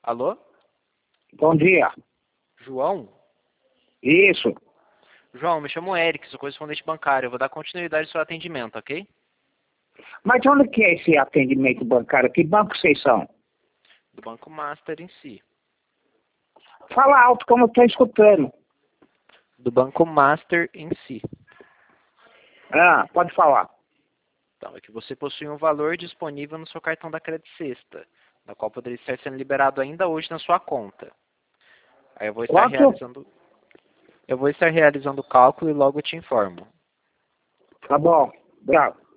Alô? Bom dia. João? Isso. João, me chamo Eric, sou correspondente bancário. Eu vou dar continuidade ao seu atendimento, ok? Mas onde que é esse atendimento bancário? Que banco vocês são? Do Banco Master em si. Fala alto como eu estou escutando. Do Banco Master em si. Ah, pode falar. Então, é que você possui um valor disponível no seu cartão da Credit Sexta, da qual poderia estar sendo liberado ainda hoje na sua conta. Aí eu vou estar Quanto? realizando o cálculo e logo te informo. Tá bom. Obrigado.